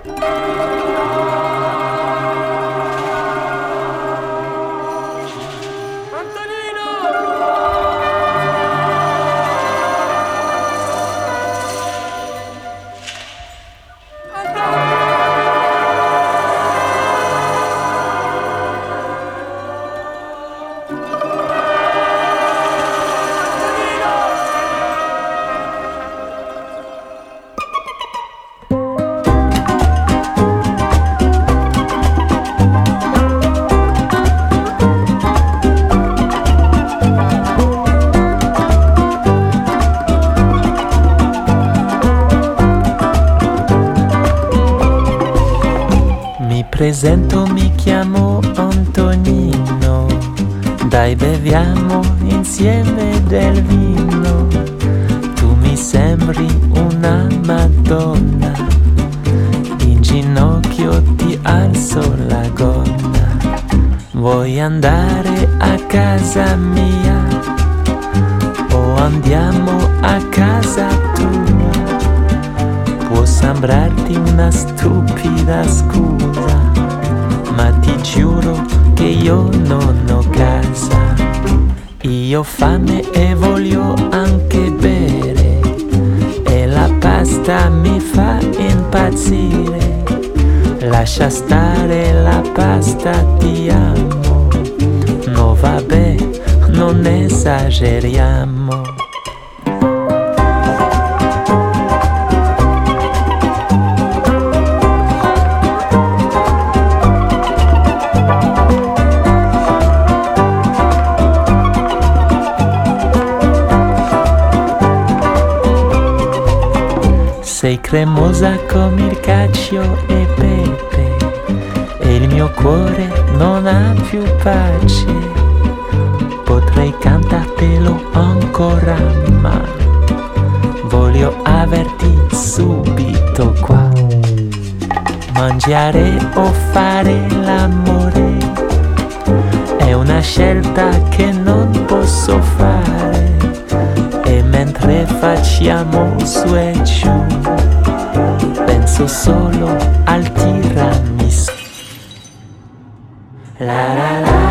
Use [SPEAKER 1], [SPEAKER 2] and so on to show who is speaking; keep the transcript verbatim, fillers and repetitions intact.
[SPEAKER 1] Presento, mi chiamo Antonino, dai beviamo insieme del vino. Tu mi sembri una Madonna, in ginocchio ti alzo la gonna. Vuoi andare a casa mia o andiamo a casa tua? Può sembrarti una stupida scusa, ma ti giuro che io non ho casa. Io ho fame e voglio anche bere, e la pasta mi fa impazzire. Lascia stare la pasta, ti amo. No vabbè, non esageriamo. Sei cremosa come il cacio e pepe, e il mio cuore non ha più pace. Potrei cantartelo ancora, ma voglio averti subito qua. Mangiare o fare l'amore è una scelta che non posso fare, e mentre facciamo su e giù penso solo al tiramisù. La la la.